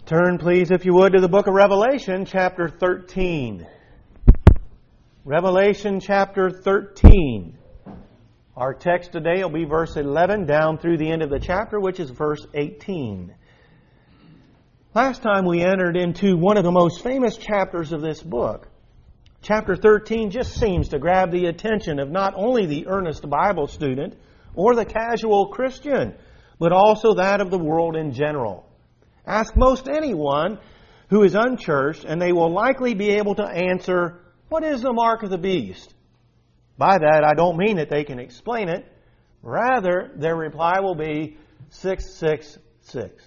Turn, please, if you would, to the book of Revelation, chapter 13. Revelation, chapter 13. Our text today will be verse 11 down through the end of the chapter, which is verse 18. Last time we entered into one of the most famous chapters of this book. Chapter 13 just seems to grab the attention of not only the earnest Bible student or the casual Christian, but also that of the world in general. Ask most anyone who is unchurched, and they will likely be able to answer, what is the mark of the beast? By that, I don't mean that they can explain it. Rather, their reply will be 666.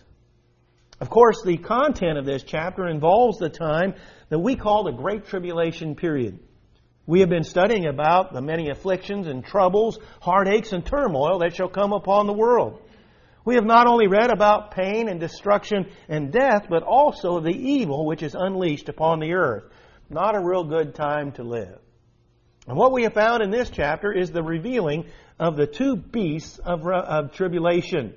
Of course, the content of this chapter involves the time that we call the Great Tribulation period. We have been studying about the many afflictions and troubles, heartaches and turmoil that shall come upon the world. We have not only read about pain and destruction and death, but also the evil which is unleashed upon the earth. Not a real good time to live. And what we have found in this chapter is the revealing of the two beasts of tribulation.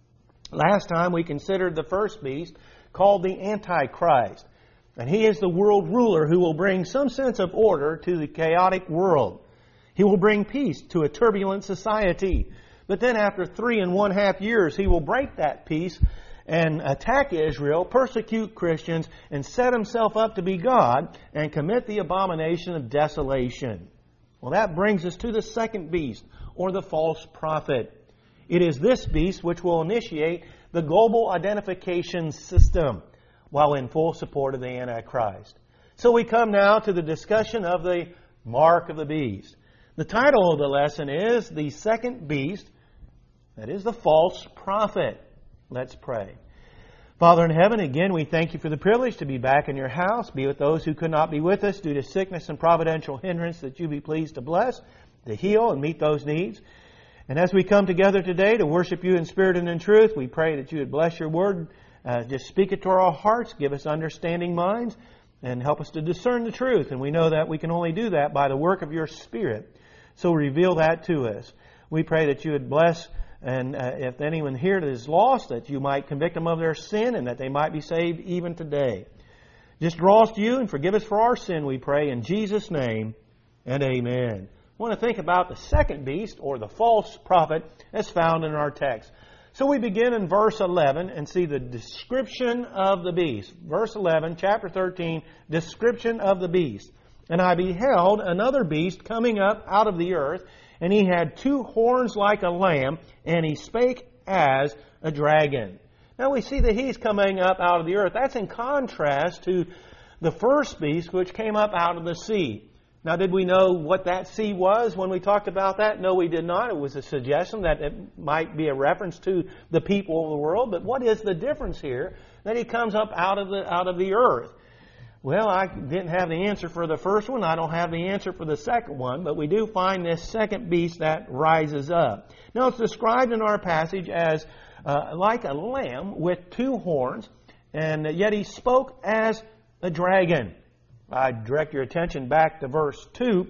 Last time we considered the first beast, called the Antichrist. And he is the world ruler who will bring some sense of order to the chaotic world. He will bring peace to a turbulent society. But then after 3.5 years, he will break that peace and attack Israel, persecute Christians, and set himself up to be God and commit the abomination of desolation. Well, that brings us to the second beast, or the false prophet. It is this beast which will initiate the global identification system while in full support of the Antichrist. So we come now to the discussion of the mark of the beast. The title of the lesson is The Second Beast, that is the false prophet. Let's pray. Father in heaven, again, we thank you for the privilege to be back in your house. Be with those who could not be with us due to sickness and providential hindrance, that you be pleased to bless, to heal, and meet those needs. And as we come together today to worship you in spirit and in truth, we pray that you would bless your word. Just speak it to our hearts, give us understanding minds, and help us to discern the truth. And we know that we can only do that by the work of your Spirit. So reveal that to us. We pray that you would bless, and if anyone here is lost, that you might convict them of their sin and that they might be saved even today. Just draw us to you and forgive us for our sin, we pray, in Jesus' name, and amen. I want to think about the second beast, or the false prophet, as found in our text. So we begin in verse 11 and see the description of the beast. Verse 11, chapter 13, description of the beast. And I beheld another beast coming up out of the earth, and he had 2 horns like a lamb, and he spake as a dragon. Now we see that he's coming up out of the earth. That's in contrast to the first beast, which came up out of the sea. Now, did we know what that sea was when we talked about that? No, we did not. It was a suggestion that it might be a reference to the people of the world. But what is the difference here that he comes up out of the earth? Well, I didn't have the answer for the first one. I don't have the answer for the second one. But we do find this second beast that rises up. Now, it's described in our passage as like a lamb with 2 horns, and yet he spoke as a dragon. I direct your attention back to verse 2.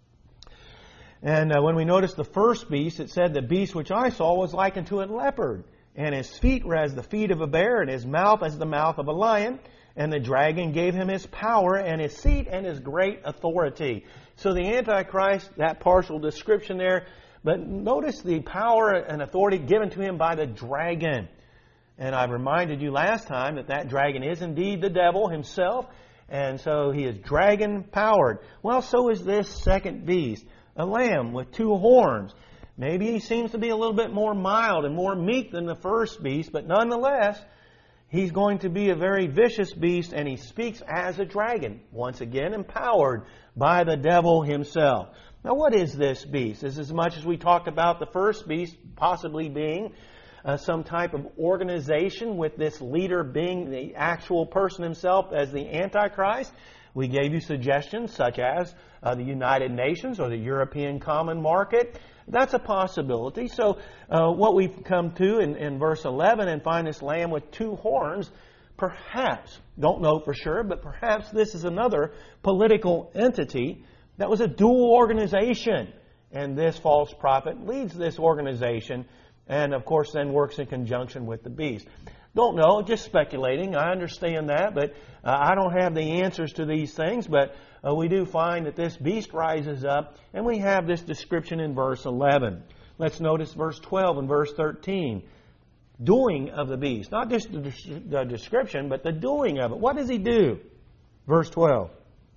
And when we notice the first beast, it said, the beast which I saw was like unto a leopard, and his feet were as the feet of a bear, and his mouth as the mouth of a lion. And the dragon gave him his power and his seat and his great authority. So the Antichrist, that partial description there, but notice the power and authority given to him by the dragon. And I reminded you last time that dragon is indeed the devil himself. And so he is dragon-powered. Well, so is this second beast, a lamb with 2 horns. Maybe he seems to be a little bit more mild and more meek than the first beast, but nonetheless, he's going to be a very vicious beast, and he speaks as a dragon, once again empowered by the devil himself. Now, what is this beast? This is as much as we talked about the first beast possibly being some type of organization, with this leader being the actual person himself as the Antichrist. We gave you suggestions such as the United Nations or the European Common Market. That's a possibility. So what we've come to in verse 11 and find this lamb with 2 horns, perhaps, don't know for sure, but perhaps this is another political entity that was a dual organization. And this false prophet leads this organization And of course then works in conjunction with the beast. Don't know, just speculating. I understand that, but I don't have the answers to these things. But we do find that this beast rises up, and we have this description in verse 11. Let's notice verse 12 and verse 13. Doing of the beast. Not just the description, but the doing of it. What does he do? Verse 12.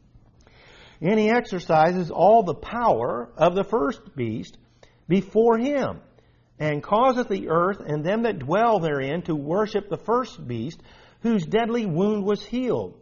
And he exercises all the power of the first beast before him, and causeth the earth and them that dwell therein to worship the first beast, whose deadly wound was healed.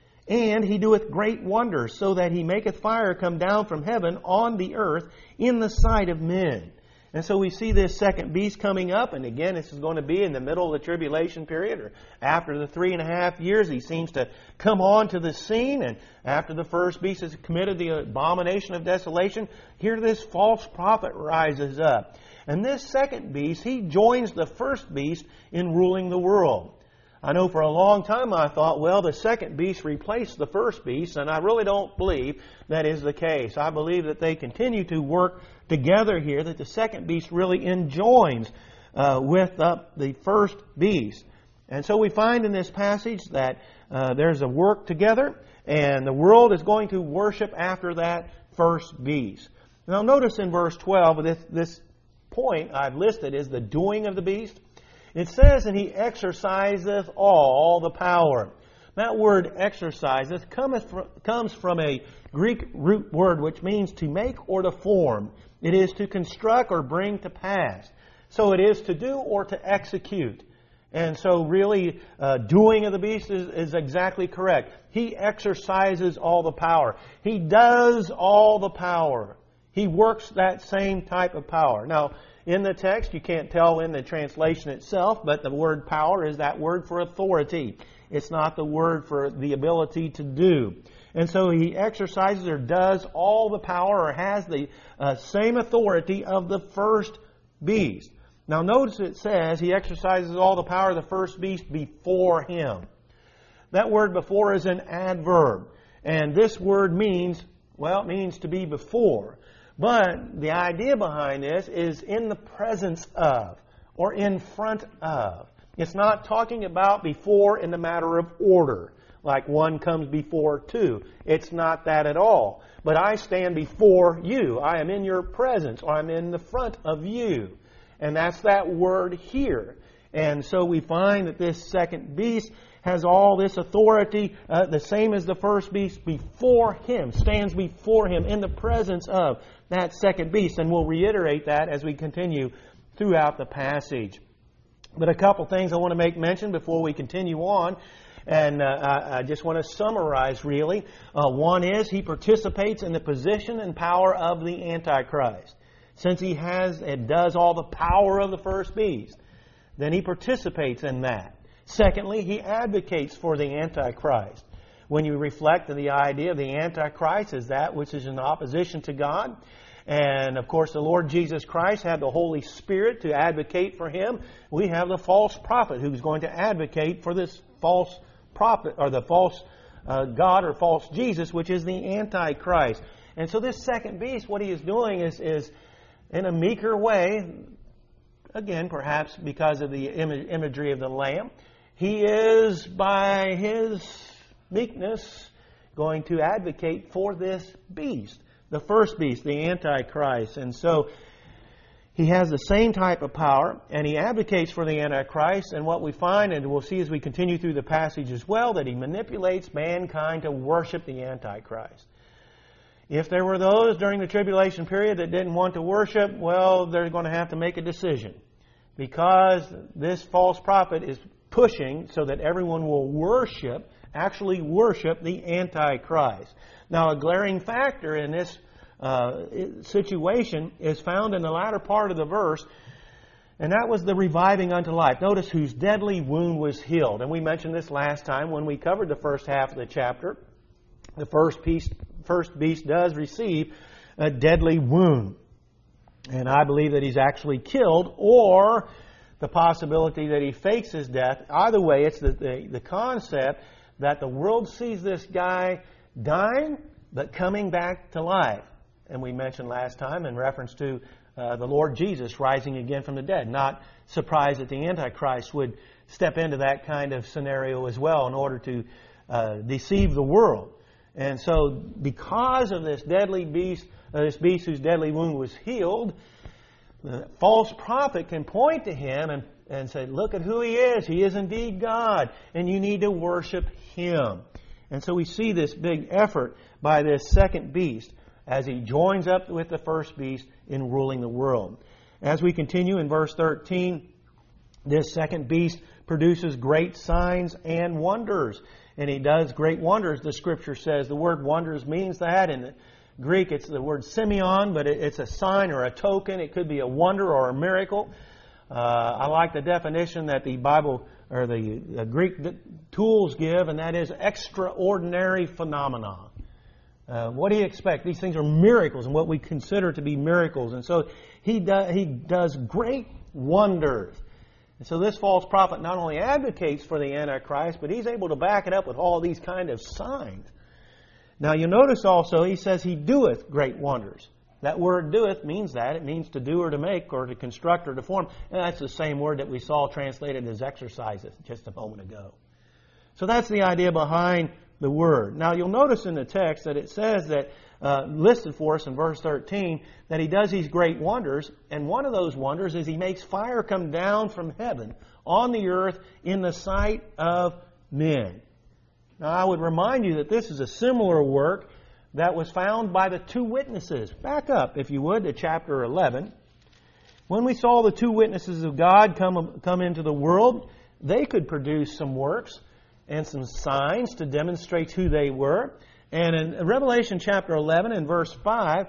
And he doeth great wonders, so that he maketh fire come down from heaven on the earth in the sight of men. And so we see this second beast coming up, and again, this is going to be in the middle of the tribulation period, or after the 3.5 years. He seems to come on to the scene, and after the first beast has committed the abomination of desolation, here this false prophet rises up. And this second beast, he joins the first beast in ruling the world. I know for a long time I thought, well, the second beast replaced the first beast, and I really don't believe that is the case. I believe that they continue to work together here, that the second beast really enjoins with the first beast. And so we find in this passage that there's a work together, and the world is going to worship after that first beast. Now notice in verse 12, this point I've listed is the doing of the beast. It says, and he exerciseth all the power. That word exerciseth comes from a Greek root word which means to make or to form. It is to construct or bring to pass. So it is to do or to execute. And so really, doing of the beast is exactly correct. He exercises all the power. He does all the power. He works that same type of power. Now, in the text, you can't tell in the translation itself, but the word power is that word for authority. It's not the word for the ability to do. And so he exercises or does all the power or has the same authority of the first beast. Now notice it says he exercises all the power of the first beast before him. That word before is an adverb. And this word means to be before. But the idea behind this is in the presence of, or in front of. It's not talking about before in the matter of order, like one comes before two. It's not that at all. But I stand before you. I am in your presence, or I'm in the front of you. And that's that word here. And so we find that this second beast has all this authority, the same as the first beast, before him, stands before him in the presence of that second beast. And we'll reiterate that as we continue throughout the passage. But a couple things I want to make mention before we continue on. And I just want to summarize really. One is he participates in the position and power of the Antichrist. Since he has and does all the power of the first beast, then he participates in that. Secondly, he advocates for the Antichrist. When you reflect on the idea of the Antichrist as that which is in opposition to God, and of course the Lord Jesus Christ had the Holy Spirit to advocate for him, we have the false prophet who's going to advocate for this false prophet, or the false God or false Jesus, which is the Antichrist. And so this second beast, what he is doing is in a meeker way, again, perhaps because of the imagery of the Lamb, he is, by his meekness, going to advocate for this beast, the first beast, the Antichrist. And so he has the same type of power, and he advocates for the Antichrist. And what we find, and we'll see as we continue through the passage as well, that he manipulates mankind to worship the Antichrist. If there were those during the tribulation period that didn't want to worship, well, they're going to have to make a decision. Because this false prophet is pushing so that everyone will actually worship the Antichrist. Now, a glaring factor in this situation is found in the latter part of the verse, and that was the reviving unto life. Notice whose deadly wound was healed. And we mentioned this last time when we covered the first half of the chapter. The first beast does receive a deadly wound. And I believe that he's actually killed, or the possibility that he fakes his death. Either way, it's the concept that the world sees this guy dying, but coming back to life. And we mentioned last time in reference to the Lord Jesus rising again from the dead. Not surprised that the Antichrist would step into that kind of scenario as well in order to deceive the world. And so because of this deadly beast, this beast whose deadly wound was healed, the false prophet can point to him and say, look at who he is. He is indeed God, and you need to worship him. And so we see this big effort by this second beast as he joins up with the first beast in ruling the world. As we continue in verse 13, this second beast produces great signs and wonders. And he does great wonders, the Scripture says. The word wonders means that. In the Greek, it's the word semeion, but it's a sign or a token. It could be a wonder or a miracle. I like the definition that the Bible or the Greek tools give, and that is extraordinary phenomena. What do you expect? These things are miracles, and what we consider to be miracles. And so he does great wonders. And so this false prophet not only advocates for the Antichrist, but he's able to back it up with all these kind of signs. Now you notice also he says he doeth great wonders. That word doeth means that. It means to do or to make or to construct or to form. And that's the same word that we saw translated as exercises just a moment ago. So that's the idea behind the word. Now you'll notice in the text that it says that, listed for us in verse 13, that he does these great wonders. And one of those wonders is he makes fire come down from heaven on the earth in the sight of men. Now I would remind you that this is a similar work that was found by the two witnesses. Back up, if you would, to chapter 11. When we saw the two witnesses of God come into the world, they could produce some works and some signs to demonstrate who they were. And in Revelation chapter 11 and verse 5,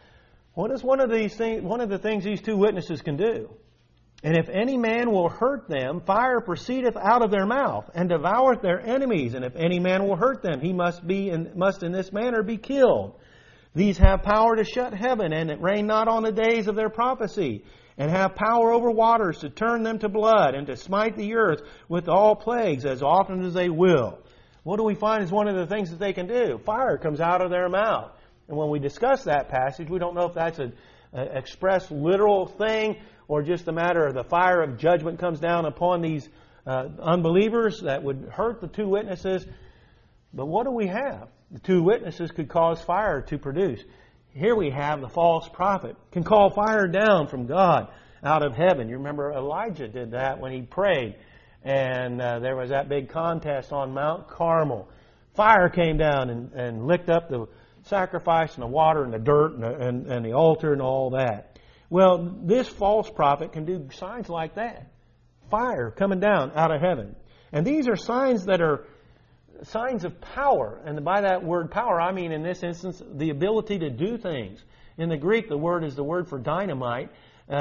what is one of the things these two witnesses can do? And if any man will hurt them, fire proceedeth out of their mouth, and devoureth their enemies. And if any man will hurt them, he must in this manner be killed. These have power to shut heaven, and it rain not on the days of their prophecy, and have power over waters to turn them to blood, and to smite the earth with all plagues as often as they will. What do we find is one of the things that they can do? Fire comes out of their mouth. And when we discuss that passage, we don't know if that's an express literal thing, or just a matter of the fire of judgment comes down upon these unbelievers that would hurt the two witnesses. But what do we have? The two witnesses could cause fire to produce. Here we have the false prophet can call fire down from God out of heaven. You remember Elijah did that when he prayed. And there was that big contest on Mount Carmel. Fire came down and licked up the sacrifice and the water and the dirt and the altar and all that. Well, this false prophet can do signs like that. Fire coming down out of heaven. And these are signs that are signs of power. And by that word power, I mean in this instance the ability to do things. In the Greek, the word is the word for dynamite.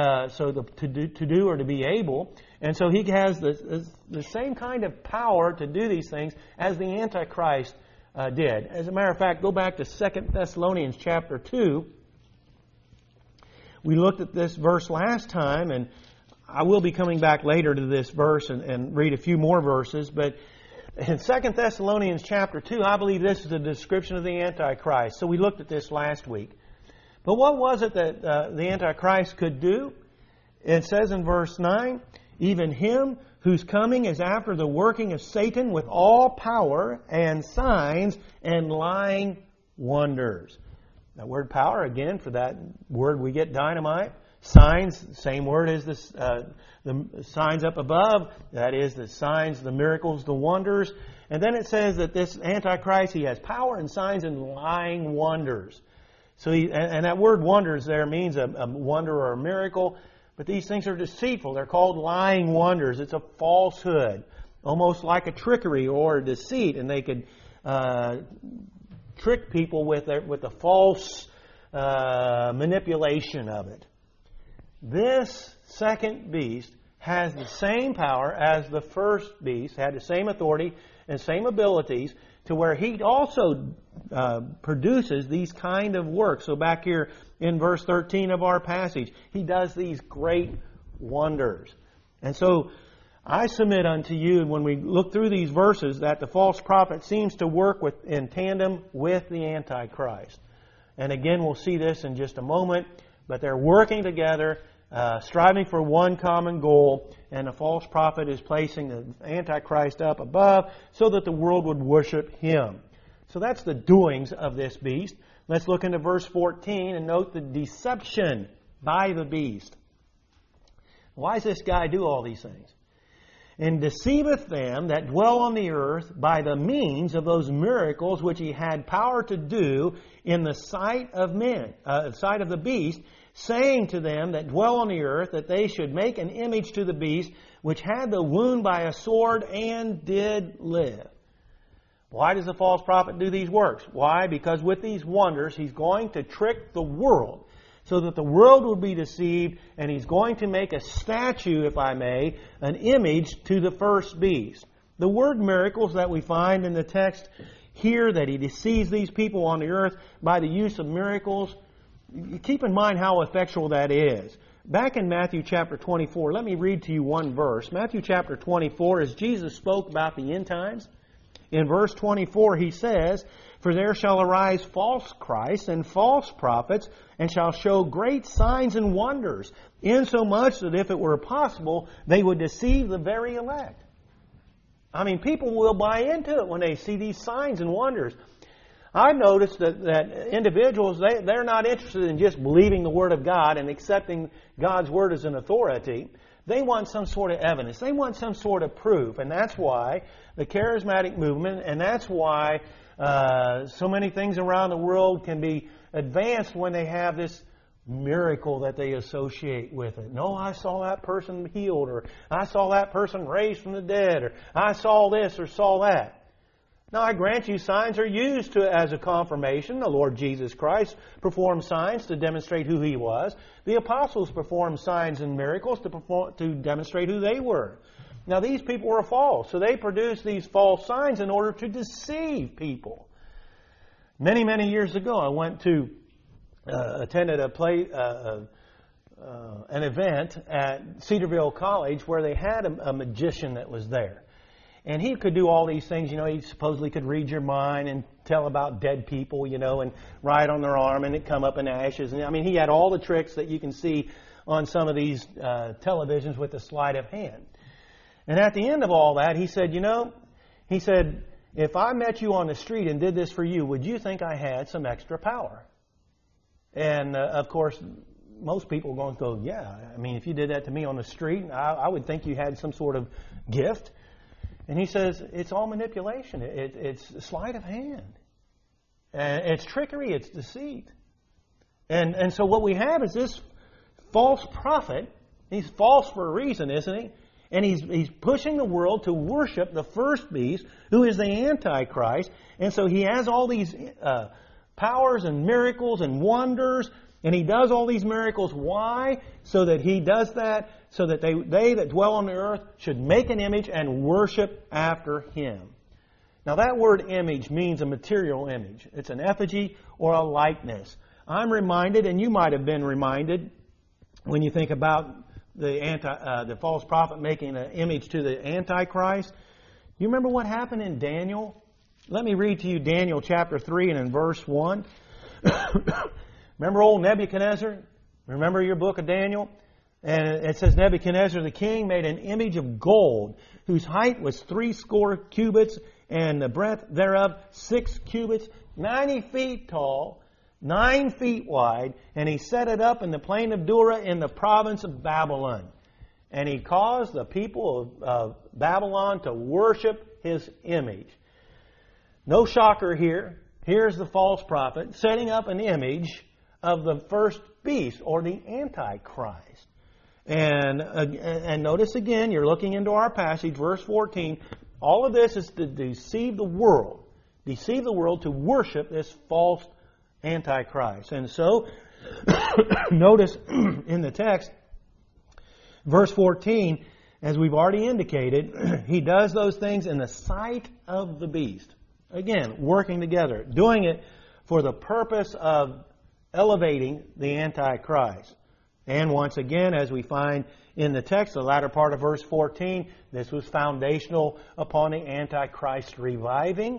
To do or to be able. And so he has the same kind of power to do these things as the Antichrist did. As a matter of fact, go back to 2 Thessalonians chapter 2. We looked at this verse last time, and I will be coming back later to this verse and read a few more verses. But in 2 Thessalonians chapter 2, I believe this is a description of the Antichrist. So we looked at this last week. But what was it that the Antichrist could do? It says in verse 9, even him whose coming is after the working of Satan with all power and signs and lying wonders. That word power, again, for that word we get dynamite. Signs, same word as the signs up above. That is the signs, the miracles, the wonders. And then it says that this Antichrist, he has power and signs and lying wonders. So and that word wonders there means a wonder or a miracle. But these things are deceitful. They're called lying wonders. It's a falsehood, almost like a trickery or a deceit. And they could trick people with a false manipulation of it. This second beast has the same power as the first beast, had the same authority and same abilities, to where he also produces these kind of works. So back here in verse 13 of our passage, he does these great wonders. And so I submit unto you, when we look through these verses, that the false prophet seems to work in tandem with the Antichrist. And again, we'll see this in just a moment. but they're working together, striving for one common goal, and the false prophet is placing the Antichrist up above so that the world would worship him. So that's the doings of this beast. Let's look into verse 14 and note the deception by the beast. Why does this guy do all these things? And deceiveth them that dwell on the earth by the means of those miracles which he had power to do in the sight of men, sight of the beast, saying to them that dwell on the earth that they should make an image to the beast which had the wound by a sword and did live. Why does the false prophet do these works? Why? Because with these wonders he's going to trick the world so that the world will be deceived, and he's going to make a statue, if I may, an image to the first beast. The word miracles that we find in the text here, that he deceives these people on the earth by the use of miracles, keep in mind how effectual that is. Back in Matthew chapter 24, let me read to you one verse. Matthew chapter 24, as Jesus spoke about the end times, in verse 24 he says, "For there shall arise false Christs and false prophets, and shall show great signs and wonders, insomuch that if it were possible, they would deceive the very elect." I mean, people will buy into it when they see these signs and wonders. I've noticed that individuals, they're not interested in just believing the Word of God and accepting God's Word as an authority. They want some sort of evidence. They want some sort of proof. And that's why the charismatic movement, and that's why so many things around the world can be advanced when they have this miracle that they associate with it. No, I saw that person healed, or I saw that person raised from the dead, or I saw this or saw that. Now, I grant you, signs are used as a confirmation. The Lord Jesus Christ performed signs to demonstrate who He was. The apostles performed signs and miracles to demonstrate who they were. Now, these people were false, so they produced these false signs in order to deceive people. Many, many years ago, I went to attended an event at Cedarville College where they had a magician that was there. And he could do all these things, he supposedly could read your mind and tell about dead people, and write on their arm and it come up in ashes. And he had all the tricks that you can see on some of these televisions with the sleight of hand. And at the end of all that, he said, if I met you on the street and did this for you, would you think I had some extra power? And of course, most people are going to go, yeah. If you did that to me on the street, I would think you had some sort of gift. And he says, it's all manipulation. It's sleight of hand. And it's trickery. It's deceit. And so what we have is this false prophet. He's false for a reason, isn't he? And he's pushing the world to worship the first beast, who is the Antichrist. And so he has all these powers and miracles and wonders. And he does all these miracles. Why? So that he does that, so that they that dwell on the earth should make an image and worship after him. Now that word image means a material image. It's an effigy or a likeness. I'm reminded, and you might have been reminded, when you think about the false prophet making an image to the Antichrist. You remember what happened in Daniel? Let me read to you Daniel chapter 3 and in verse 1. Remember old Nebuchadnezzar? Remember your book of Daniel? And it says, Nebuchadnezzar the king made an image of gold, whose height was 80 cubits, and the breadth thereof 6 cubits, 90 feet tall, 9 feet wide, and he set it up in the plain of Dura in the province of Babylon. And he caused the people of Babylon to worship his image. No shocker here. Here's the false prophet setting up an image of the first beast, or the Antichrist. And notice again, you're looking into our passage, verse 14. All of this is to deceive the world to worship this false Antichrist. And so, notice in the text, verse 14, as we've already indicated, he does those things in the sight of the beast. Again, working together, doing it for the purpose of elevating the Antichrist. And once again, as we find in the text, the latter part of verse 14, this was foundational upon the Antichrist reviving.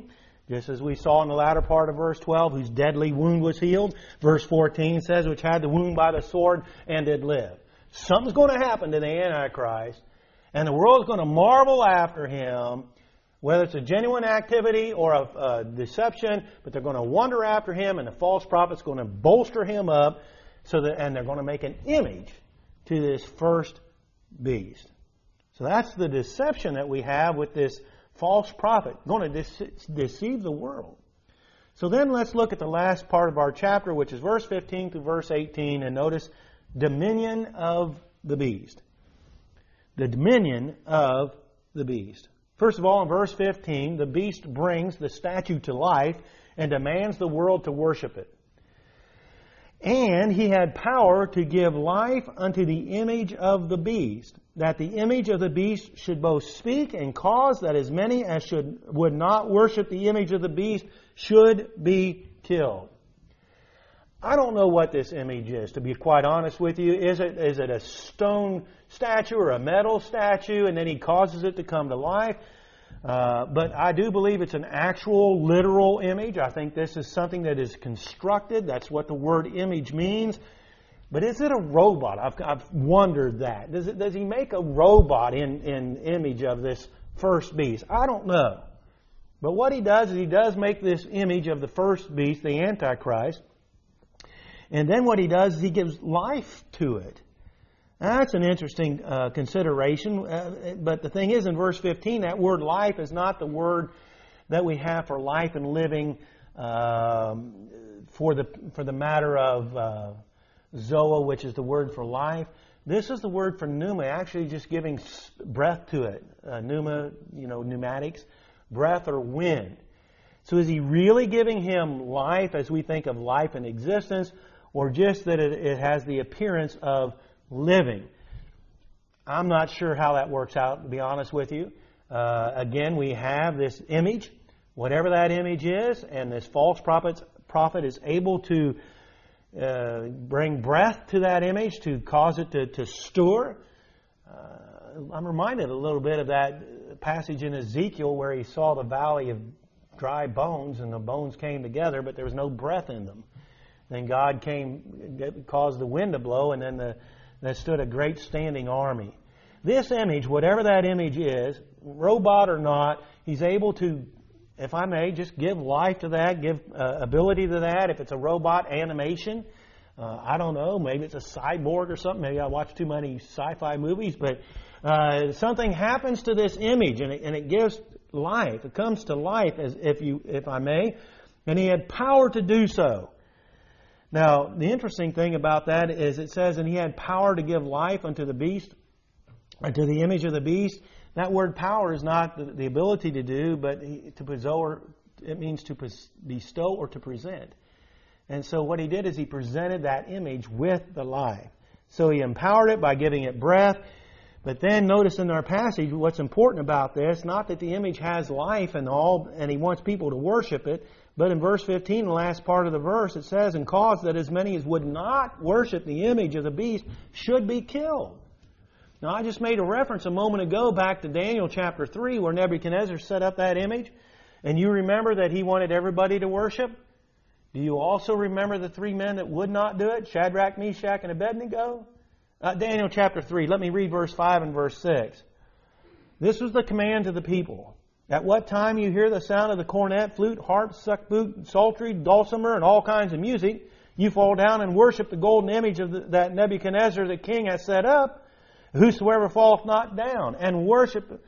Just as we saw in the latter part of verse 12, whose deadly wound was healed. Verse 14 says, which had the wound by the sword and did live. Something's going to happen to the Antichrist, and the world's going to marvel after him, whether it's a genuine activity or a deception, but they're going to wonder after him, and the false prophet's going to bolster him up, and they're going to make an image to this first beast. So that's the deception that we have with this false prophet, going to deceive the world. So then let's look at the last part of our chapter, which is verse 15 through verse 18, and notice dominion of the beast. The dominion of the beast. First of all, in verse 15, the beast brings the statue to life and demands the world to worship it. And he had power to give life unto the image of the beast, that the image of the beast should both speak and cause that as many as would not worship the image of the beast should be killed. I don't know what this image is, to be quite honest with you. Is it a stone statue or a metal statue, and then he causes it to come to life? But I do believe it's an actual, literal image. I think this is something that is constructed. That's what the word image means. But is it a robot? I've wondered that. Does he make a robot in image of this first beast? I don't know. But what he does is he does make this image of the first beast, the Antichrist. And then what he does is he gives life to it. Now, that's an interesting consideration. But the thing is, in verse 15, that word life is not the word that we have for life and living for the matter of zoa, which is the word for life. This is the word for pneuma, actually just giving breath to it. Pneuma, pneumatics, breath or wind. So is he really giving him life as we think of life and existence, or just that it has the appearance of living? I'm not sure how that works out, to be honest with you. Again, we have this image, whatever that image is, and this false prophet is able to bring breath to that image, to cause it to stir. I'm reminded a little bit of that passage in Ezekiel where he saw the valley of dry bones, and the bones came together, but there was no breath in them. Then God caused the wind to blow, and then there stood a great standing army. This image, whatever that image is, robot or not, he's able to, if I may, just give life to that, give ability to that. If it's a robot animation, I don't know, maybe it's a cyborg or something. Maybe I watch too many sci-fi movies, but something happens to this image, and it gives life. It comes to life, if I may, and he had power to do so. Now, the interesting thing about that is it says, and he had power to give life unto the beast, unto the image of the beast. That word power is not the ability to do, but to bestow, it means to bestow or to present. And so what he did is he presented that image with the life. So he empowered it by giving it breath. But then notice in our passage what's important about this, not that the image has life and all, and he wants people to worship it, but in verse 15, the last part of the verse, it says, and cause that as many as would not worship the image of the beast should be killed. Now, I just made a reference a moment ago back to Daniel chapter 3 where Nebuchadnezzar set up that image. And you remember that he wanted everybody to worship? Do you also remember the three men that would not do it? Shadrach, Meshach, and Abednego? Daniel chapter 3. Let me read verse 5 and verse 6. This was the command to the people. At what time you hear the sound of the cornet, flute, harp, suckboot, psaltery, dulcimer, and all kinds of music, you fall down and worship the golden image of that Nebuchadnezzar the king has set up. Whosoever falleth not down and worshipeth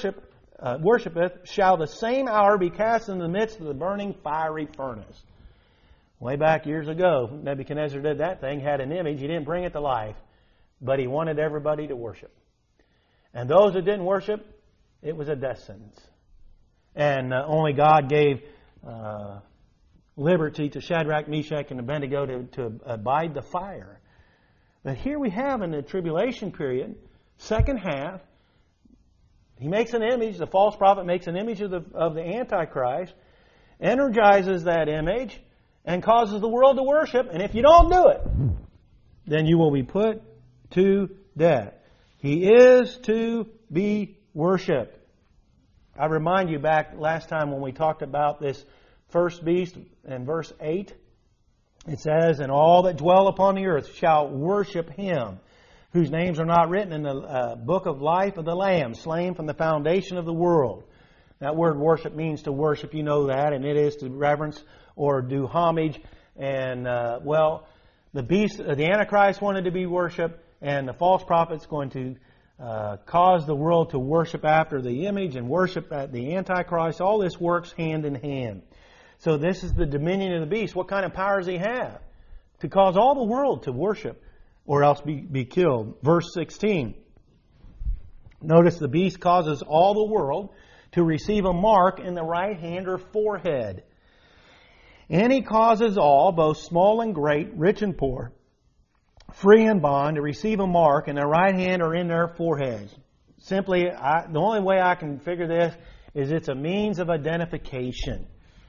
shall the same hour be cast in the midst of the burning fiery furnace. Way back years ago, Nebuchadnezzar did that thing, had an image. He didn't bring it to life, but he wanted everybody to worship. And those that didn't worship, it was a death sentence. And only God gave liberty to Shadrach, Meshach, and Abednego to abide the fire. But here we have in the tribulation period, second half, he makes an image, the false prophet makes an image of the Antichrist, energizes that image, and causes the world to worship. And if you don't do it, then you will be put to death. He is to be worshipped. I remind you back last time when we talked about this first beast in verse 8. It says, "And all that dwell upon the earth shall worship him, whose names are not written in the book of life of the Lamb, slain from the foundation of the world." That word worship means to worship, you know that, and it is to reverence or do homage. And, the beast, the Antichrist wanted to be worshipped, and the false prophet's going to cause the world to worship after the image and worship at the Antichrist. All this works hand in hand. So this is the dominion of the beast. What kind of power does he have? To cause all the world to worship or else be killed. Verse 16. Notice the beast causes all the world to receive a mark in the right hand or forehead. And he causes all, both small and great, rich and poor, free and bond, to receive a mark in their right hand or in their foreheads. Simply, the only way I can figure this is it's a means of identification.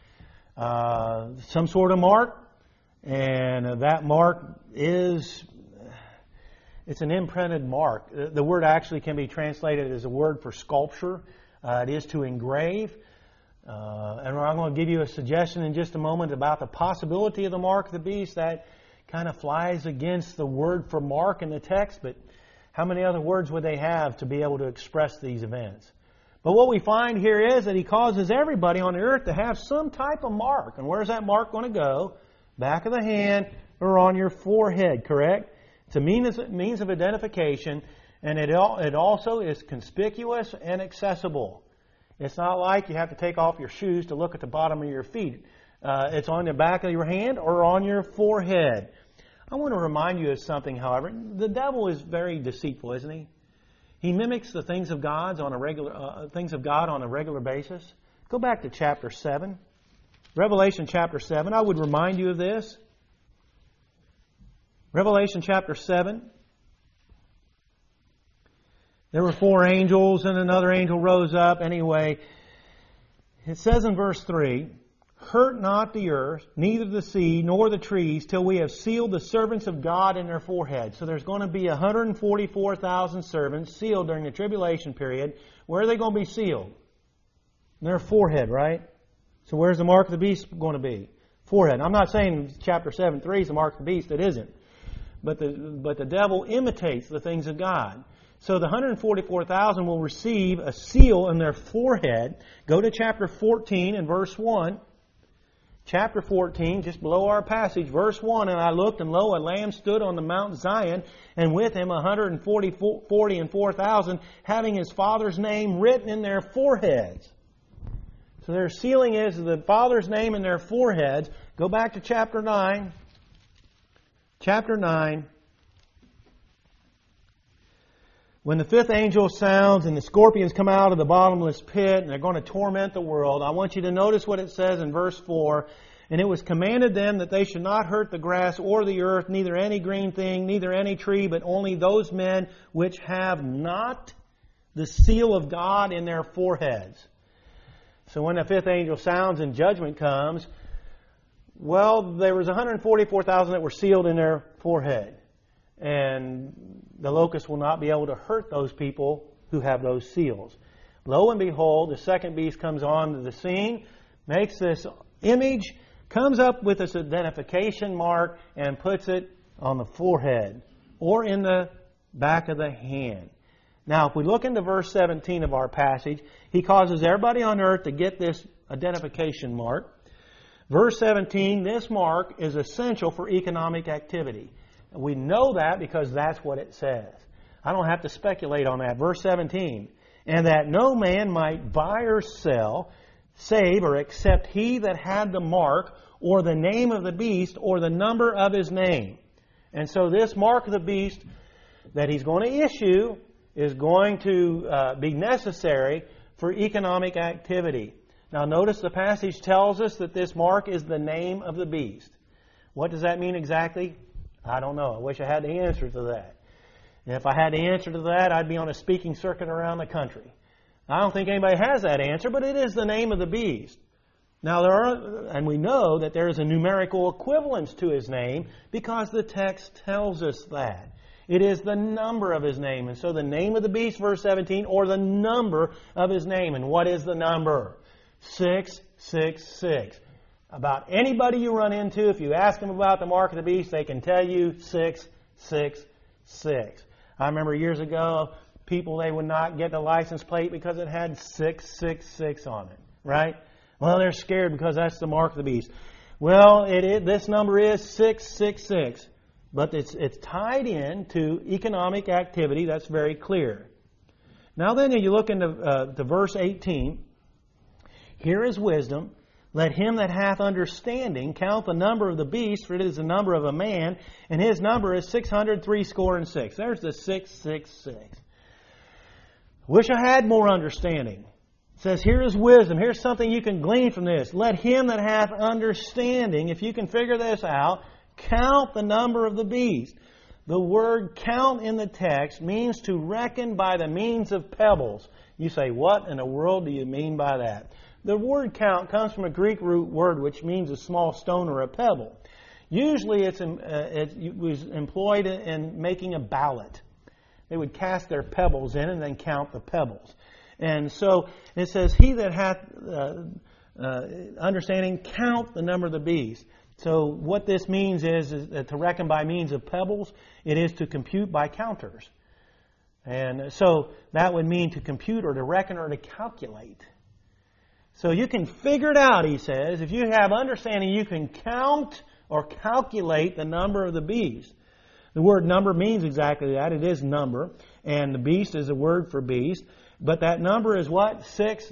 Some sort of mark, and that mark it's an imprinted mark. The word actually can be translated as a word for sculpture. It is to engrave. And I'm going to give you a suggestion in just a moment about the possibility of the mark of the beast. That kind of flies against the word for mark in the text, but how many other words would they have to be able to express these events? But what we find here is that he causes everybody on the earth to have some type of mark. And where's that mark going to go? Back of the hand or on your forehead, correct? It's a means of identification, and it also is conspicuous and accessible. It's not like you have to take off your shoes to look at the bottom of your feet. It's on the back of your hand or on your forehead. I want to remind you of something, however. The devil is very deceitful, isn't he? He mimics the things of God on a regular basis. Go back to chapter 7. Revelation chapter 7. I would remind you of this. Revelation chapter 7. There were 4 angels and another angel rose up. Anyway, it says in verse 3, "Hurt not the earth, neither the sea, nor the trees, till we have sealed the servants of God in their foreheads." So there's going to be 144,000 servants sealed during the tribulation period. Where are they going to be sealed? In their forehead, right? So where's the mark of the beast going to be? Forehead. I'm not saying chapter 7:3 is the mark of the beast. It isn't. But the devil imitates the things of God. So the 144,000 will receive a seal in their forehead. Go to chapter 14 and verse 1. Chapter 14, just below our passage, verse 1, "And I looked, and lo, a Lamb stood on the Mount Zion, and with him 144,000, having his Father's name written in their foreheads." So their sealing is the Father's name in their foreheads. Go back to chapter 9. Chapter 9. When the 5th angel sounds and the scorpions come out of the bottomless pit and they're going to torment the world, I want you to notice what it says in verse 4. "And it was commanded them that they should not hurt the grass or the earth, neither any green thing, neither any tree, but only those men which have not the seal of God in their foreheads." So when the 5th angel sounds and judgment comes, there was 144,000 that were sealed in their forehead. And the locust will not be able to hurt those people who have those seals. Lo and behold, the second beast comes onto the scene, makes this image, comes up with this identification mark, and puts it on the forehead or in the back of the hand. Now, if we look into verse 17 of our passage, he causes everybody on earth to get this identification mark. Verse 17, this mark is essential for economic activity. We know that because that's what it says. I don't have to speculate on that. Verse 17, "And that no man might buy or sell, save or except he that had the mark, or the name of the beast, or the number of his name." And so this mark of the beast that he's going to issue is going to be necessary for economic activity. Now notice the passage tells us that this mark is the name of the beast. What does that mean exactly? I don't know. I wish I had the answer to that. And if I had the answer to that, I'd be on a speaking circuit around the country. I don't think anybody has that answer, but it is the name of the beast. Now, we know that there is a numerical equivalence to his name because the text tells us that. It is the number of His name. And so the name of the beast, verse 17, or the number of His name. And what is the number? 666. About anybody you run into, if you ask them about the mark of the beast, they can tell you 666. I remember years ago, people, they would not get the license plate because it had 666 on it, right? Well, they're scared because that's the mark of the beast. Well, this number is 666, but it's tied in to economic activity. That's very clear. Now then, you look into to verse 18. Here is wisdom. Let him that hath understanding count the number of the beast, for it is the number of a man, and his number is 666. There's the 666. Wish I had more understanding. It says, here is wisdom. Here's something you can glean from this. Let him that hath understanding, if you can figure this out, count the number of the beast. The word count in the text means to reckon by the means of pebbles. You say, what in the world do you mean by that? The word count comes from a Greek root word which means a small stone or a pebble. Usually it was employed in making a ballot. They would cast their pebbles in and then count the pebbles. And so it says, he that hath understanding, count the number of the beast. So what this means is that to reckon by means of pebbles, it is to compute by counters. And so that would mean to compute or to reckon or to calculate. So you can figure it out, he says. If you have understanding, you can count or calculate the number of the beast. The word number means exactly that. It is number. And the beast is a word for beast. But that number is what?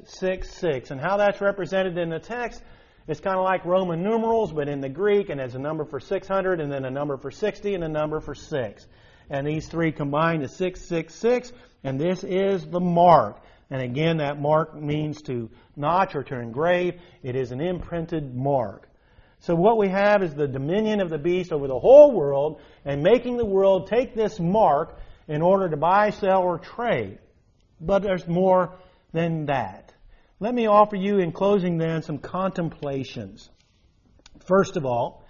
666. And how that's represented in the text, it's kind of like Roman numerals, but in the Greek, and there's a number for 600, and then a number for 60, and a number for 6. And these three combine to 666, and this is the mark. And again, that mark means to notch or to engrave. It is an imprinted mark. So what we have is the dominion of the beast over the whole world and making the world take this mark in order to buy, sell, or trade. But there's more than that. Let me offer you in closing then some contemplations. First of all,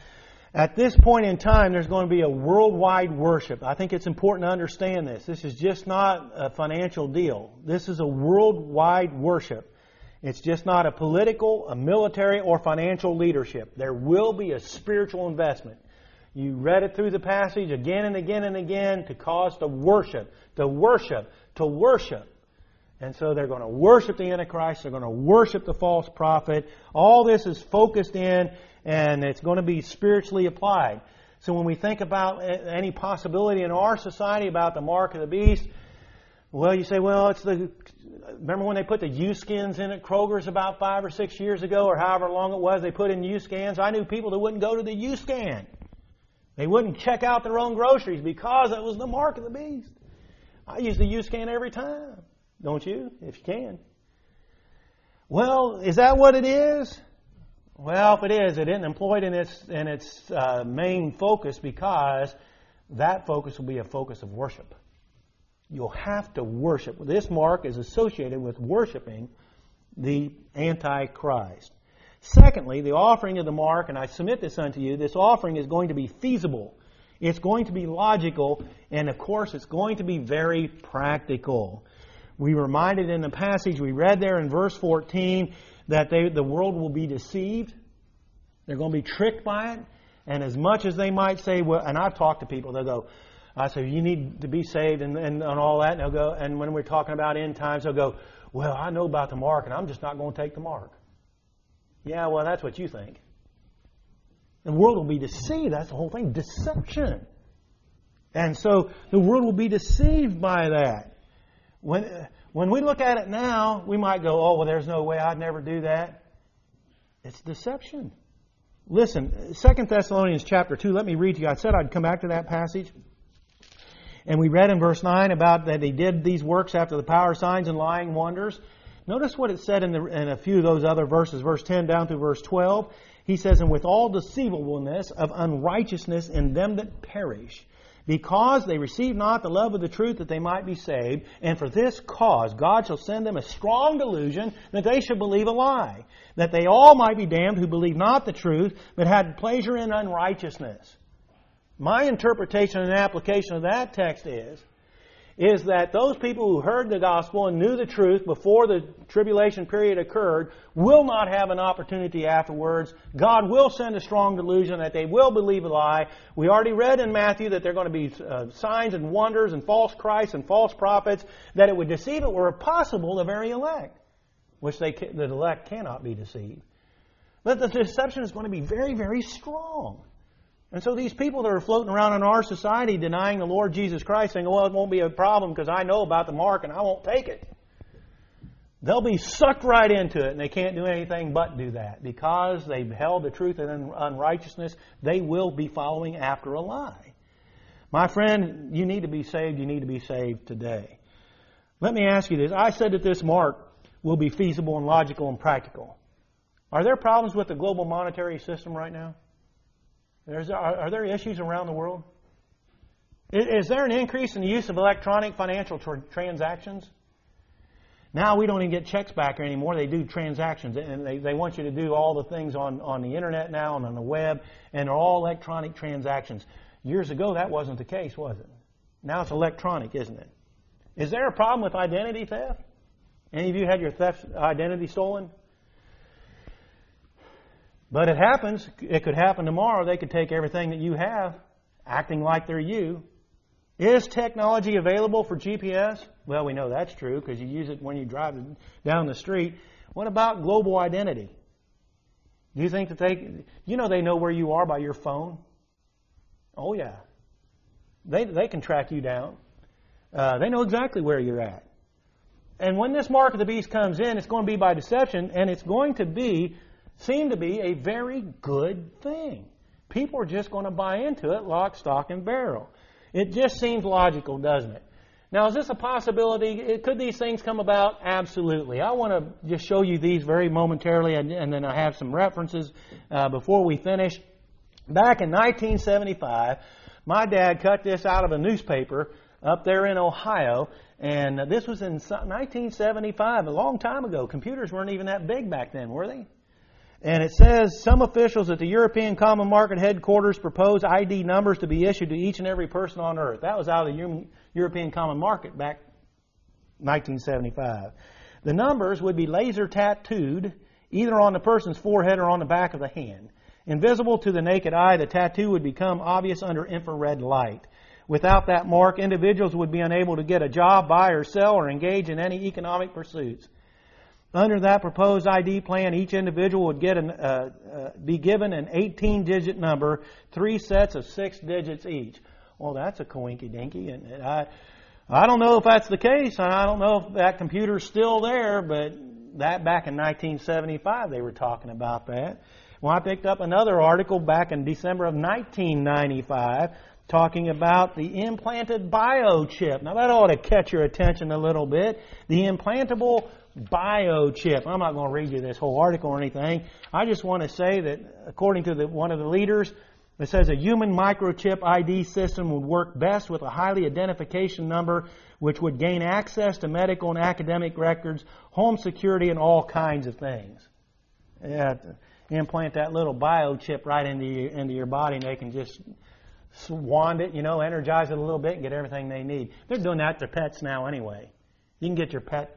at this point in time, there's going to be a worldwide worship. I think it's important to understand this. This is just not a financial deal. This is a worldwide worship. It's just not a political, a military, or financial leadership. There will be a spiritual investment. You read it through the passage again and again and again to cause to worship, to worship, to worship. And so they're going to worship the Antichrist. They're going to worship the false prophet. All this is focused in, and it's going to be spiritually applied. So when we think about any possibility in our society about the mark of the beast, well, you say, well, remember when they put the U-skins in at Kroger's about 5 or 6 years ago, or however long it was, they put in U-skins. I knew people that wouldn't go to the U-scan. They wouldn't check out their own groceries because it was the mark of the beast. I use the U-scan every time. Don't you? If you can. Well, is that what it is? Well, if it is, it isn't employed in its main focus because that focus will be a focus of worship. You'll have to worship. This mark is associated with worshiping the Antichrist. Secondly, the offering of the mark, and I submit this unto you, this offering is going to be feasible. It's going to be logical, and of course it's going to be very practical. We were reminded in the passage we read there in verse 14 that the world will be deceived. They're going to be tricked by it. And as much as they might say, well, and I've talked to people, they'll go, I say, you need to be saved and all that. And they'll go, and when we're talking about end times, they'll go, well, I know about the mark and I'm just not going to take the mark. Yeah, well, that's what you think. The world will be deceived. That's the whole thing. Deception. And so the world will be deceived by that. When we look at it now, we might go, oh, well, there's no way I'd never do that. It's deception. Listen, 2 Thessalonians chapter 2, let me read to you. I said I'd come back to that passage. And we read in verse 9 about that they did these works after the power, signs, and lying wonders. Notice what it said in a few of those other verses, verse 10 down through verse 12. He says, and with all deceivableness of unrighteousness in them that perish, because they receive not the love of the truth that they might be saved, and for this cause God shall send them a strong delusion that they should believe a lie, that they all might be damned who believe not the truth, but had pleasure in unrighteousness. My interpretation and application of that text is that those people who heard the gospel and knew the truth before the tribulation period occurred will not have an opportunity afterwards. God will send a strong delusion that they will believe a lie. We already read in Matthew that there are going to be signs and wonders and false Christs and false prophets, that it would deceive, it were possible, the very elect, which the elect cannot be deceived. But the deception is going to be very, very strong. And so these people that are floating around in our society denying the Lord Jesus Christ, saying, well, it won't be a problem because I know about the mark and I won't take it. They'll be sucked right into it, and they can't do anything but do that. Because they've held the truth in unrighteousness, they will be following after a lie. My friend, you need to be saved. You need to be saved today. Let me ask you this. I said that this mark will be feasible and logical and practical. Are there problems with the global monetary system right now? Are there issues around the world? Is there an increase in the use of electronic financial transactions? Now we don't even get checks back anymore. They do transactions, and they want you to do all the things on the internet now and on the web, and they're all electronic transactions. Years ago, that wasn't the case, was it? Now it's electronic, isn't it? Is there a problem with identity theft? Any of you had your identity stolen? But it happens. It could happen tomorrow. They could take everything that you have, acting like they're you. Is technology available for GPS? Well, we know that's true because you use it when you drive down the street. What about global identity? Do you think that they know where you are by your phone? Oh, yeah. They can track you down. They know exactly where you're at. And when this mark of the beast comes in, it's going to be by deception, and it's going to seem to be a very good thing. People are just going to buy into it, lock, stock, and barrel. It just seems logical, doesn't it? Now, is this a possibility? Could these things come about? Absolutely. I want to just show you these very momentarily, and then I have some references before we finish. Back in 1975, my dad cut this out of a newspaper up there in Ohio, and this was in 1975, a long time ago. Computers weren't even that big back then, were they? And it says, some officials at the European Common Market headquarters propose ID numbers to be issued to each and every person on earth. That was out of the European Common Market back 1975. The numbers would be laser tattooed either on the person's forehead or on the back of the hand. Invisible to the naked eye, the tattoo would become obvious under infrared light. Without that mark, individuals would be unable to get a job, buy or sell, or engage in any economic pursuits. Under that proposed ID plan, each individual would be given an 18-digit number, 3 sets of 6 digits each. Well, that's a coinky-dinky. And I don't know if that's the case. I don't know if that computer's still there, but that back in 1975 they were talking about that. Well, I picked up another article back in December of 1995 talking about the implanted biochip. Now, that ought to catch your attention a little bit. The implantable biochip. I'm not going to read you this whole article or anything. I just want to say that according to one of the leaders, it says a human microchip ID system would work best with a highly identification number which would gain access to medical and academic records, home security, and all kinds of things. Yeah, implant that little biochip right into your body, and they can just wand it, energize it a little bit and get everything they need. They're doing that to pets now anyway. You can get your pet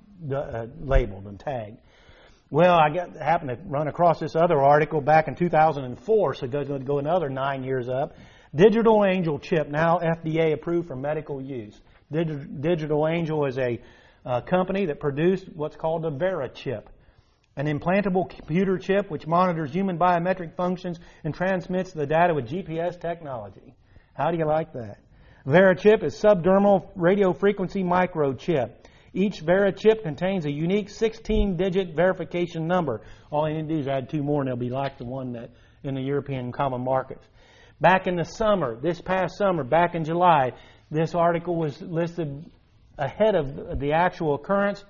labeled and tagged. Well, I happened to run across this other article back in 2004, so it's going to go another 9 years up. Digital Angel chip, now FDA approved for medical use. Digital Angel is a company that produced what's called a Vera chip, an implantable computer chip which monitors human biometric functions and transmits the data with GPS technology. How do you like that? Vera chip is subdermal radio frequency microchip. Each Vera chip contains a unique 16-digit verification number. All you need to do is add 2 more and they'll be like the one that in the European Common Markets. Back in the summer, this past summer, back in July, this article was listed ahead of the actual occurrence.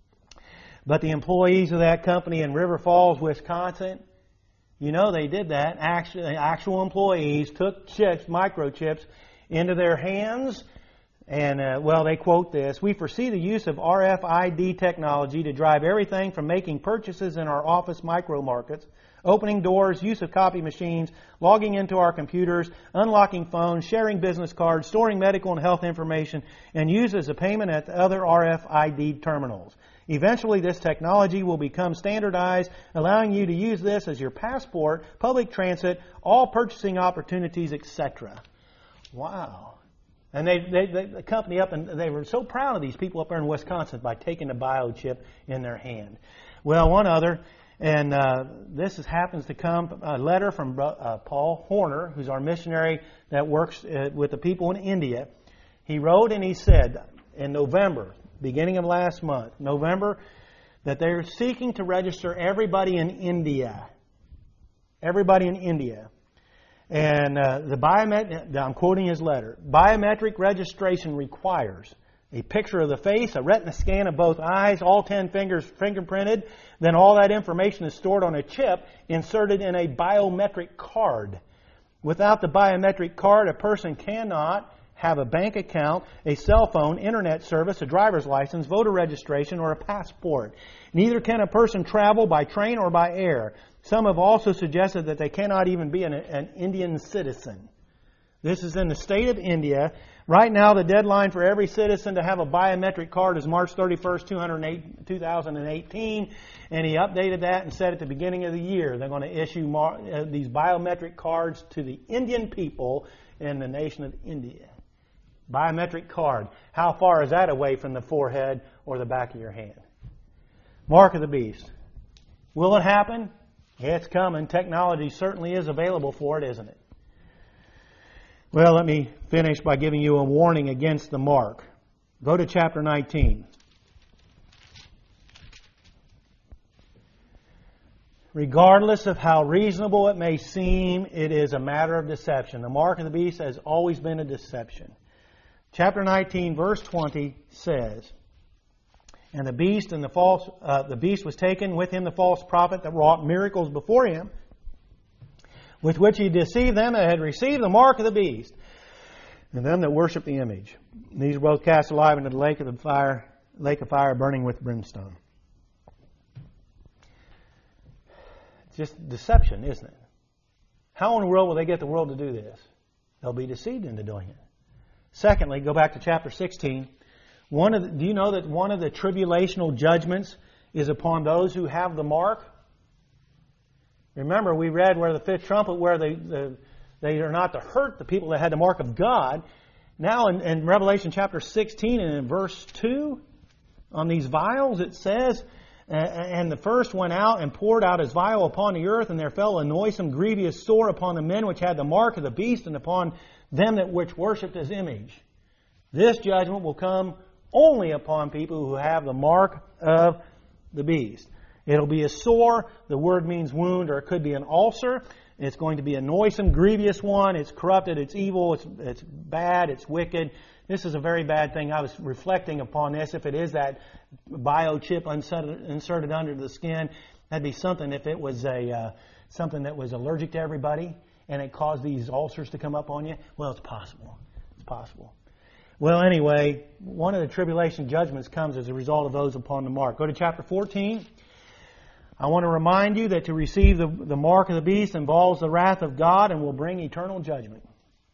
But the employees of that company in River Falls, Wisconsin, they did that. Actual employees took microchips into their hands, And, they quote this: "We foresee the use of RFID technology to drive everything from making purchases in our office micro markets, opening doors, use of copy machines, logging into our computers, unlocking phones, sharing business cards, storing medical and health information, and used as a payment at the other RFID terminals. Eventually, this technology will become standardized, allowing you to use this as your passport, public transit, all purchasing opportunities, etc." Wow. And the company up, and they were so proud of these people up there in Wisconsin by taking the biochip in their hand. Well, one other, and this happens to come, a letter from Paul Horner, who's our missionary that works with the people in India. He wrote and he said in November, beginning of last month, November, that they're seeking to register everybody in India. Everybody in India. And I'm quoting his letter, "Biometric registration requires a picture of the face, a retina scan of both eyes, all 10 fingers fingerprinted. Then all that information is stored on a chip inserted in a biometric card. Without the biometric card, a person cannot have a bank account, a cell phone, internet service, a driver's license, voter registration, or a passport. Neither can a person travel by train or by air. Some have also suggested that they cannot even be an Indian citizen." This is in the state of India. Right now, the deadline for every citizen to have a biometric card is March 31st, 2018. And he updated that and said at the beginning of the year they're going to issue these biometric cards to the Indian people in the nation of India. Biometric card. How far is that away from the forehead or the back of your hand? Mark of the beast. Will it happen? It's coming. Technology certainly is available for it, isn't it? Well, let me finish by giving you a warning against the mark. Go to chapter 19. Regardless of how reasonable it may seem, it is a matter of deception. The mark of the beast has always been a deception. Chapter 19, verse 20 says, "And the beast was taken with him, the false prophet that wrought miracles before him, with which he deceived them that had received the mark of the beast, and them that worship the image. And these were both cast alive into the lake of fire burning with brimstone." It's just deception, isn't it? How in the world will they get the world to do this? They'll be deceived into doing it. Secondly, go back to chapter 16. Do you know that one of the tribulational judgments is upon those who have the mark? Remember, we read where the fifth trumpet, where they are not to hurt the people that had the mark of God. Now in Revelation chapter 16 and in verse 2, on these vials it says, "And the first went out and poured out his vial upon the earth, and there fell a noisome, grievous sore upon the men which had the mark of the beast, and upon them that which worshipped his image." This judgment will come only upon people who have the mark of the beast. It'll be a sore. The word means wound, or it could be an ulcer. It's going to be a noisome, grievous one. It's corrupted. It's evil. It's bad. It's wicked. This is a very bad thing. I was reflecting upon this. If it is that biochip inserted under the skin, that'd be something if it was something that was allergic to everybody and it caused these ulcers to come up on you. Well, it's possible. It's possible. Well, anyway, one of the tribulation judgments comes as a result of those upon the mark. Go to chapter 14. I want to remind you that to receive the mark of the beast involves the wrath of God and will bring eternal judgment.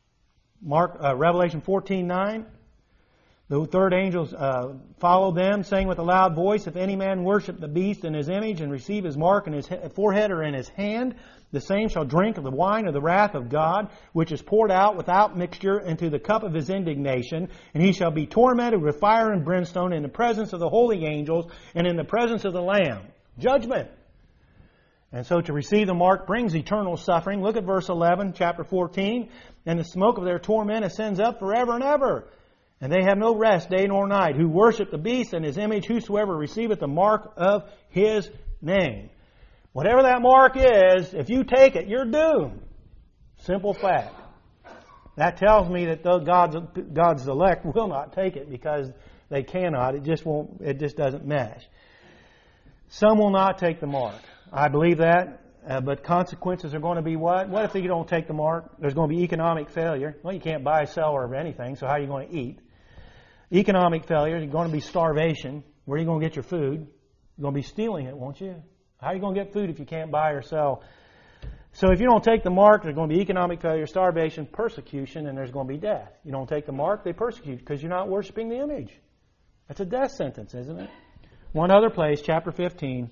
Revelation 14:9. The third angel followed them, saying with a loud voice, "If any man worship the beast in his image and receive his mark in his forehead or in his hand, the same shall drink of the wine of the wrath of God, which is poured out without mixture into the cup of his indignation, and he shall be tormented with fire and brimstone in the presence of the holy angels and in the presence of the Lamb." Judgment. And so to receive the mark brings eternal suffering. Look at verse 11, chapter 14. "And the smoke of their torment ascends up forever and ever. And they have no rest day nor night, who worship the beast and his image, whosoever receiveth the mark of his name." Whatever that mark is, if you take it, you're doomed. Simple fact. That tells me that God's elect will not take it because they cannot. It just doesn't mesh. Some will not take the mark. I believe that. But consequences are going to be what? What if you don't take the mark? There's going to be economic failure. Well, you can't buy, sell, or anything, so how are you going to eat? economic failure. You're going to be starvation. Where are you going to get your food? You're going to be stealing it, won't you? How are you going to get food if you can't buy or sell? So if you don't take the mark, there's going to be economic failure, starvation, persecution, and there's going to be death. You don't take the mark, they persecute because you're not worshiping the image. That's a death sentence, isn't it? One other place, chapter 15.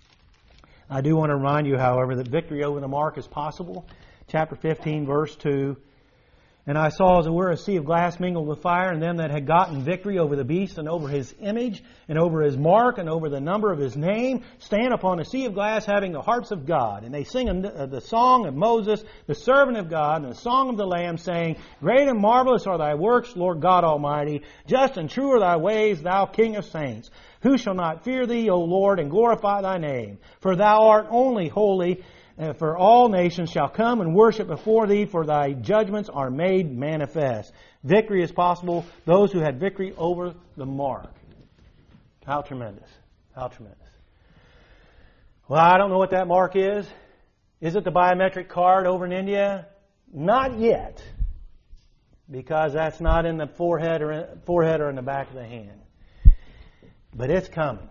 I do want to remind you, however, that victory over the mark is possible. Chapter 15, verse 2. And I saw as it were a sea of glass mingled with fire, and them that had gotten victory over the beast and over his image and over his mark and over the number of his name stand upon a sea of glass having the harps of God. And they sing the song of Moses, the servant of God, and the song of the Lamb, saying, Great and marvelous are thy works, Lord God Almighty. Just and true are thy ways, thou King of saints. Who shall not fear thee, O Lord, and glorify thy name? For thou art only holy. For all nations shall come and worship before thee, for thy judgments are made manifest. Victory is possible. Those who had victory over the mark. How tremendous. How tremendous. Well, I don't know what that mark is. Is it the biometric card over in India? Not yet. Because that's not in the forehead or in the back of the hand. But it's coming.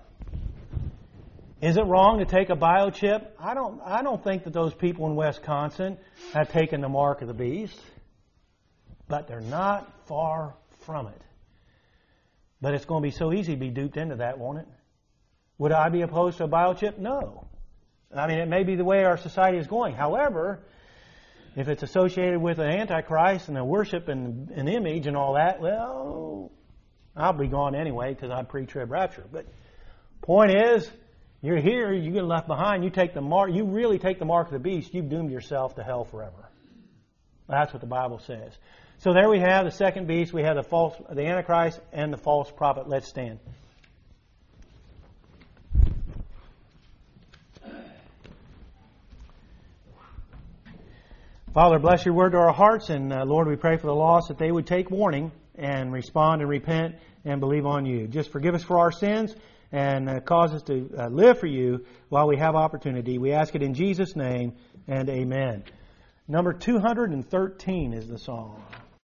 Is it wrong to take a biochip? I don't think that those people in Wisconsin have taken the mark of the beast. But they're not far from it. But it's going to be so easy to be duped into that, won't it? Would I be opposed to a biochip? No. I mean, it may be the way our society is going. However, if it's associated with an Antichrist and a worship and an image and all that, well, I'll be gone anyway because I'm pre-trib rapture. But point is, you're here, you get left behind, you take the mark, you really take the mark of the beast, you've doomed yourself to hell forever. That's what the Bible says. So there we have the second beast, we have the Antichrist and the false prophet. Let's stand. Father, bless your word to our hearts, and Lord, we pray for the lost that they would take warning and respond and repent and believe on you. Just forgive us for our sins and cause us to live for you while we have opportunity. We ask it in Jesus' name, and amen. Number 213 is the song.